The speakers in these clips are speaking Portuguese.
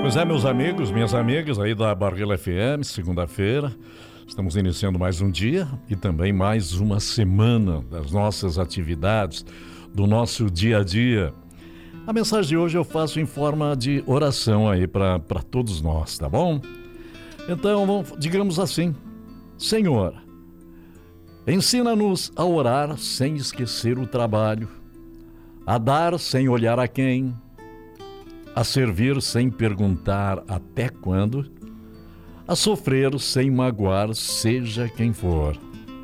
Pois é, meus amigos, minhas amigas aí da Barreira FM, segunda-feira, estamos iniciando mais um dia e também mais uma semana das nossas atividades, do nosso dia a dia. A mensagem de hoje eu faço em forma de oração aí para todos nós, tá bom? Então, digamos assim: Senhor, ensina-nos a orar sem esquecer o trabalho, a dar sem olhar a quem, a servir sem perguntar até quando, a sofrer sem magoar seja quem for,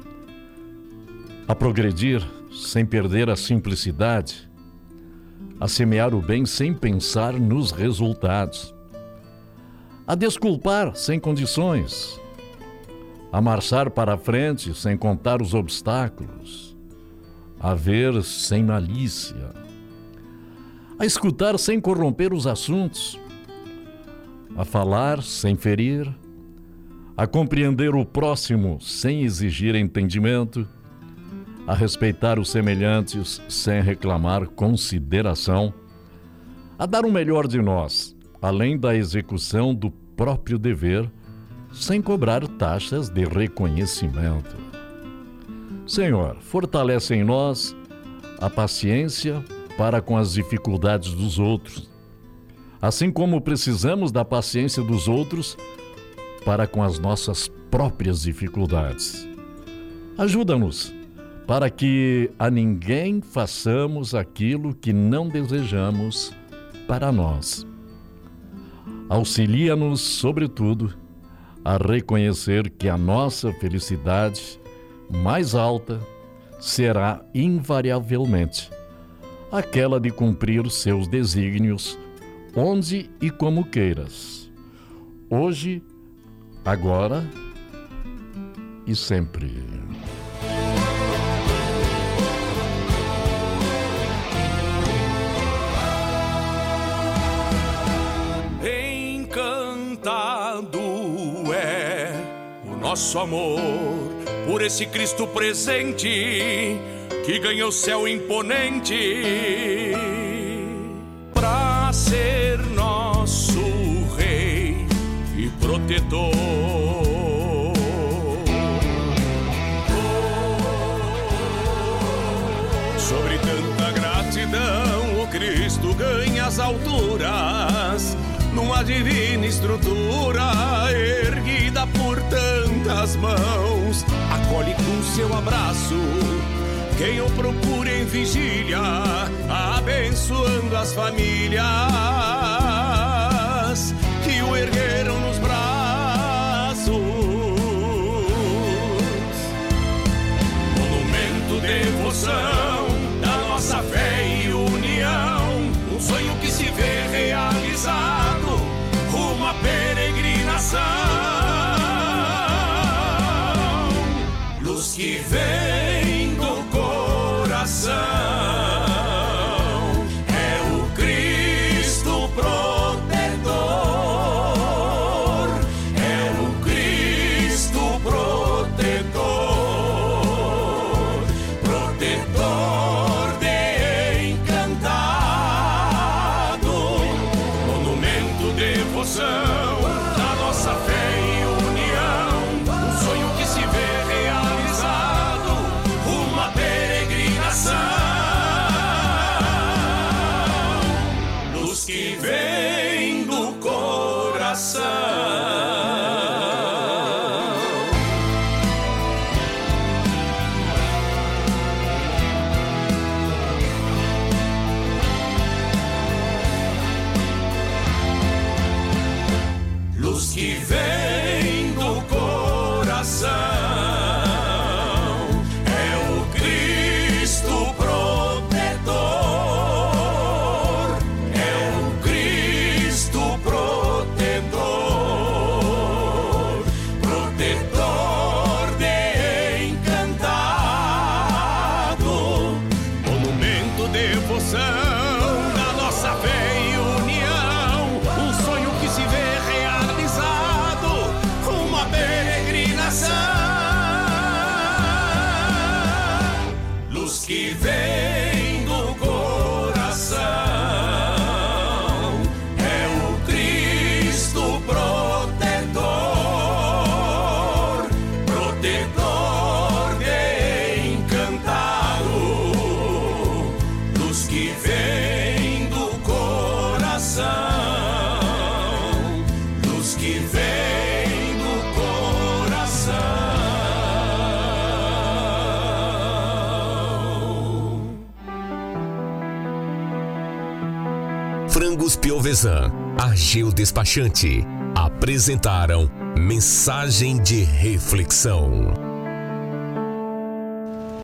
a progredir sem perder a simplicidade, a semear o bem sem pensar nos resultados, a desculpar sem condições, a marchar para a frente sem contar os obstáculos, a ver sem malícia, a escutar sem corromper os assuntos, a falar sem ferir, a compreender o próximo sem exigir entendimento, a respeitar os semelhantes sem reclamar consideração, a dar o melhor de nós, além da execução do próprio dever, sem cobrar taxas de reconhecimento. Senhor, fortalece em nós a paciência para com as dificuldades dos outros, assim como precisamos da paciência dos outros para com as nossas próprias dificuldades. Ajuda-nos para que a ninguém façamos aquilo que não desejamos para nós. Auxilia-nos, sobretudo, a reconhecer que a nossa felicidade mais alta será invariavelmente aquela de cumprir seus desígnios onde e como queiras, hoje, agora e sempre. Encantado é o nosso amor por esse Cristo presente que ganhou o céu imponente pra ser nosso rei e protetor. Sobre tanta gratidão o Cristo ganha as alturas numa divina estrutura erguida por tantas mãos, acolhe com seu abraço quem o procura em vigília, abençoando as famílias que o ergueram nos braços. Monumento, devoção da nossa fé e união, um sonho que se vê realizado, rumo à peregrinação. Luz que vem do coração, é o Cristo protetor, é o Cristo protetor, protetor de encantado, monumento, devoção da nossa fé e união, um sonho que se vê realizado, uma peregrinação. Luz que vem do coração. Frangos Piovesan, Ageu Despachante apresentaram Mensagem de Reflexão.